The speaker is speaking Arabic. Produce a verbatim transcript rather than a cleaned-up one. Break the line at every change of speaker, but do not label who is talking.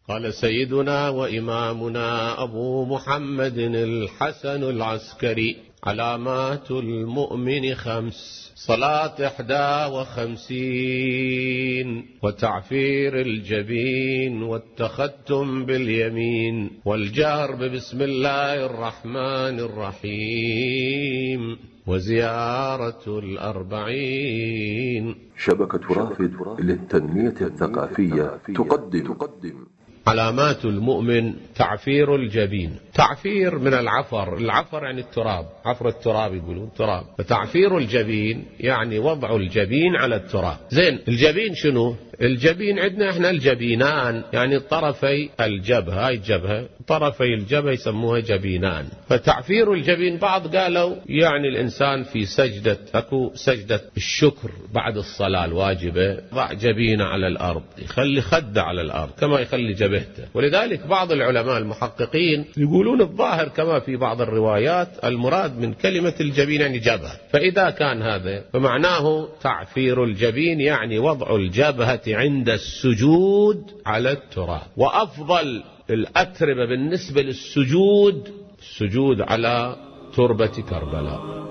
قال سيدنا وإمامنا أبو محمد الحسن العسكري: علامات المؤمن خمس: صلاة إحدى وخمسين، وتعفير الجبين، والتختم باليمين، والجهر ببسم الله الرحمن الرحيم، وزيارة الأربعين.
شبكة رافد للتنمية الثقافية تقدم
علامات المؤمن: تعفير الجبين. تعفير من العفر، العفر يعني التراب، عفر التراب يقولون تراب، فتعفير الجبين يعني وضع الجبين على التراب. زين، الجبين شنو؟ الجبين عندنا احنا الجبينان، يعني طرفي الجبهة، هاي الجبهة طرفي الجبهة يسموها جبينان. فتعفير الجبين بعض قالوا يعني الإنسان في سجدة، أكو سجدة الشكر بعد الصلاة الواجبة، ضع جبينه على الأرض، يخلي خده على الأرض كما يخلي جبهته. ولذلك بعض العلماء المحققين يقولون الظاهر كما في بعض الروايات المراد من كلمة الجبين يعني جبهة، فإذا كان هذا فمعناه تعفير الجبين يعني وضع الجبهة عند السجود على التراب. وأفضل الأتربة بالنسبة للسجود السجود على تربة كربلاء.